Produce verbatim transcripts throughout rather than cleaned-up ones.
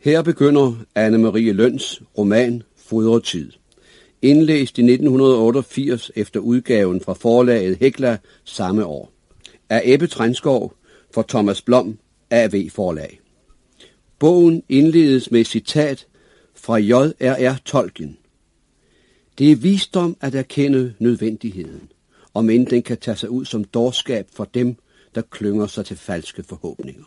Her begynder Anne Marie Løns roman Fodretid, indlæst i nitten otteogfirs efter udgaven fra forlaget Hekla samme år, af Ebbe Trenskov for Thomas Blom A V Forlag. Bogen indledes med et citat fra J R R Tolkien. Det er visdom at erkende nødvendigheden, om end den kan tage sig ud som dårskab for dem, der klynger sig til falske forhåbninger.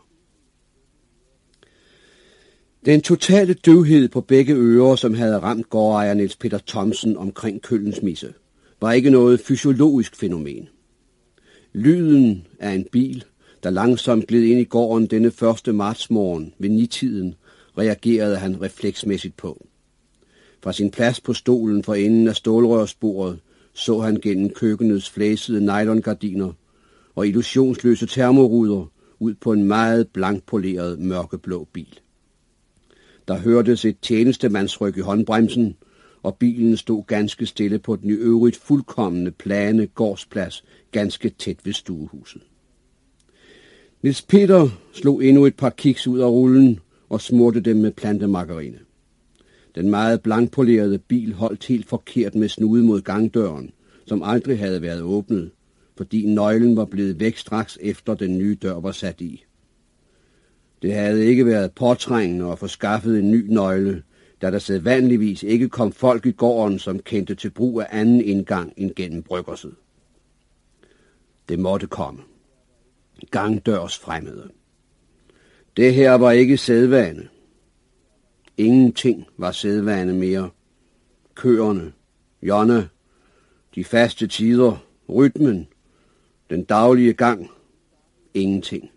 Den totale døvhed på begge ører, som havde ramt gårdejer Niels Peter Thomsen omkring Køllens Misse, var ikke noget fysiologisk fænomen. Lyden af en bil, der langsomt gled ind i gården denne første martsmorgen ved nitiden, reagerede han refleksmæssigt på. Fra sin plads på stolen for enden af stålrørsbordet så han gennem køkkenets flæsede nylongardiner og illusionsløse termoruder ud på en meget blankpoleret mørkeblå bil. Der hørtes et tjenestemandsryk i håndbremsen, og bilen stod ganske stille på den i øvrigt fuldkommende plane gårdsplads ganske tæt ved stuehuset. Niels Peter slog endnu et par kiks ud af rullen og smurte dem med plantemargarine. Den meget blankpolerede bil holdt helt forkert med snude mod gangdøren, som aldrig havde været åbnet, fordi nøglen var blevet væk straks efter den nye dør var sat i. Det havde ikke været påtrængende at få skaffet en ny nøgle, da der sædvanligvis ikke kom folk i gården, som kendte til brug af anden indgang end gennem bryggerset. Det måtte komme. Gangdørs fremmede. Det her var ikke sædvane. Ingenting var sædvane mere. Køerne, Jonna, de faste tider, rytmen, den daglige gang, ingenting.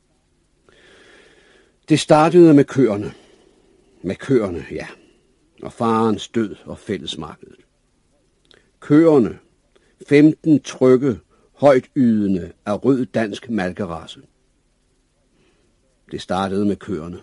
Det startede med køerne. Med køerne, ja. Og farens død og fællesmarkedet. Køerne, femten trygge, højtydende af rød dansk malkerace. Det startede med køerne.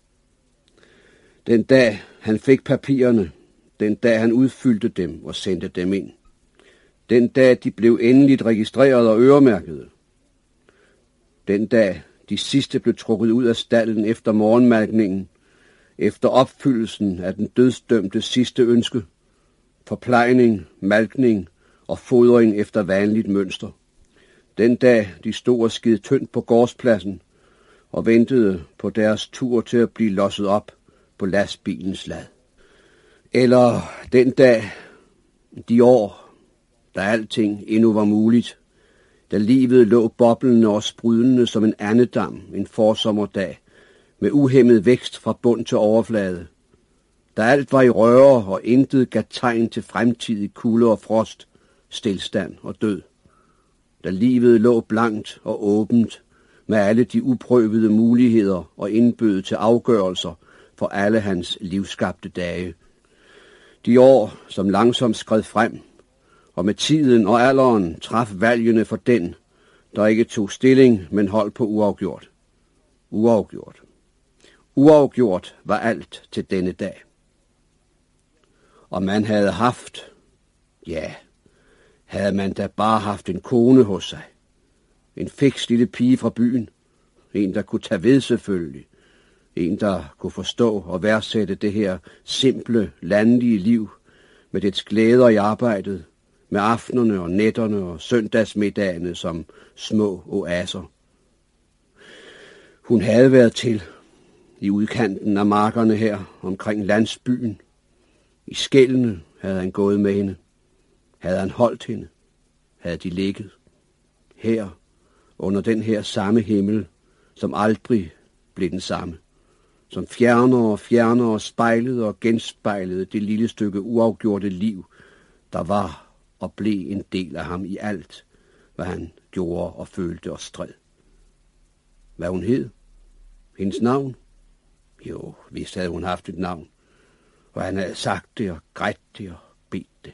Den dag han fik papirerne, den dag han udfyldte dem og sendte dem ind. Den dag de blev endeligt registreret og øremærket. Den dag de sidste blev trukket ud af stalden efter morgenmalkningen, efter opfyldelsen af den dødsdømte sidste ønske, forplejning, malkning og fodring efter vanligt mønster. Den dag de stod og skid tyndt på gårdspladsen og ventede på deres tur til at blive losset op på lastbilens lad. Eller den dag, de år, da alting endnu var muligt, da livet lå boblende og sprudlende som en andedam en forsommerdag, med uhæmmet vækst fra bund til overflade, da alt var i røre og intet gav tegn til fremtidig kulde og frost, stilstand og død, da livet lå blankt og åbent med alle de uprøvede muligheder og indbød til afgørelser for alle hans livskabte dage. De år, som langsomt skred frem, og med tiden og alderen traf valgene for den, der ikke tog stilling, men holdt på uafgjort. Uafgjort. Uafgjort var alt til denne dag. Og man havde haft, ja, havde man da bare haft en kone hos sig. En fiks lille pige fra byen. En, der kunne tage ved selvfølgelig. En, der kunne forstå og værdsætte det her simple, landlige liv, med dets glæder i arbejdet, med aftenerne og nætterne og søndagsmiddagene som små oaser. Hun havde været til i udkanten af markerne her omkring landsbyen. I skældene havde han gået med hende. Havde han holdt hende? Havde de ligget? Her, under den her samme himmel, som aldrig blev den samme. Som fjerner og fjerner og spejlede og genspejlede det lille stykke uafgjorte liv, der var og blev en del af ham i alt, hvad han gjorde og følte og stred. Hvad hun hed? Hendes navn? Jo, vist havde hun haft et navn, og han havde sagt det og grædt det og bedt det.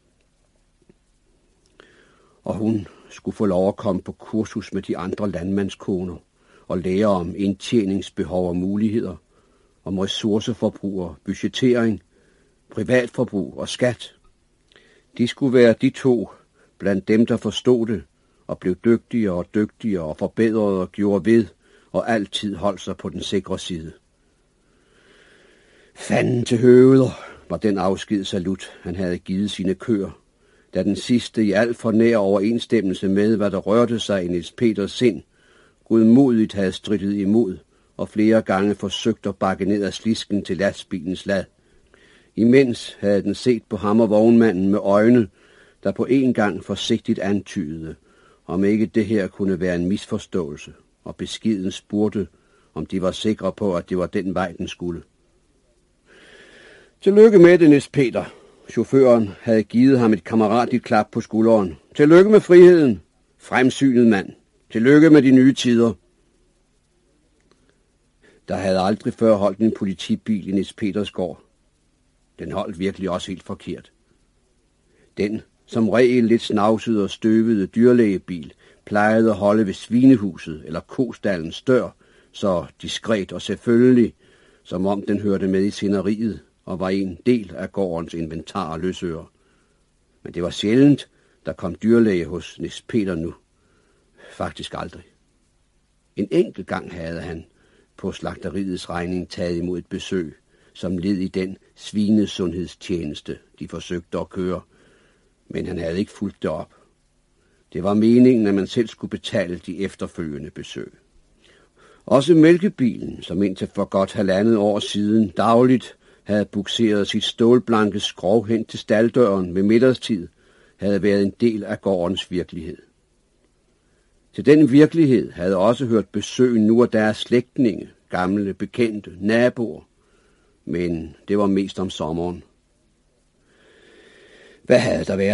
Og hun skulle få lov at komme på kursus med de andre landmandskoner og lære om indtjeningsbehov og muligheder, om ressourceforbrug og budgettering, privatforbrug og skat. De skulle være de to blandt dem, der forstod det og blev dygtigere og dygtigere og forbedrede og gjorde ved og altid holdt sig på den sikre side. Fanden til høveder, var den afskedssalut, han havde givet sine køer, da den sidste i alt for nær overensstemmelse med, hvad der rørte sig i Niels Peters sind, godmodigt havde strittet imod og flere gange forsøgt at bakke ned ad slisken til lastbilens lad. Imens havde den set på ham og vognmanden med øjne, der på en gang forsigtigt antydede, om ikke det her kunne være en misforståelse, og beskeden spurgte, om de var sikre på, at det var den vej, den skulle. Tillykke med det, Niels Peter. Chaufføren havde givet ham et kammeratligt klap på skulderen. Tillykke med friheden. Fremsynet mand. Tillykke med de nye tider. Der havde aldrig før holdt en politibil i Niels Peters gård. Den holdt virkelig også helt forkert. Den, som regel lidt snavsede og støvede dyrlægebil, plejede at holde ved svinehuset eller kostallens dør, så diskret og selvfølgelig, som om den hørte med i sceneriet og var en del af gårdens inventar og løsører. Men det var sjældent, der kom dyrlæge hos Niels Peter nu. Faktisk aldrig. En enkelt gang havde han på slagteriets regning taget imod et besøg, som led i den svinesundhedstjeneste, de forsøgte at køre, men han havde ikke fulgt det op. Det var meningen, at man selv skulle betale de efterfølgende besøg. Også mælkebilen, som indtil for godt halvandet år siden dagligt havde bukseret sit stålblanke skrov hen til stalddøren ved middagstid, havde været en del af gårdens virkelighed. Til den virkelighed havde også hørt besøg nu af deres slægtninge, gamle, bekendte, naboer, men det var mest om sommeren. Hvad havde der været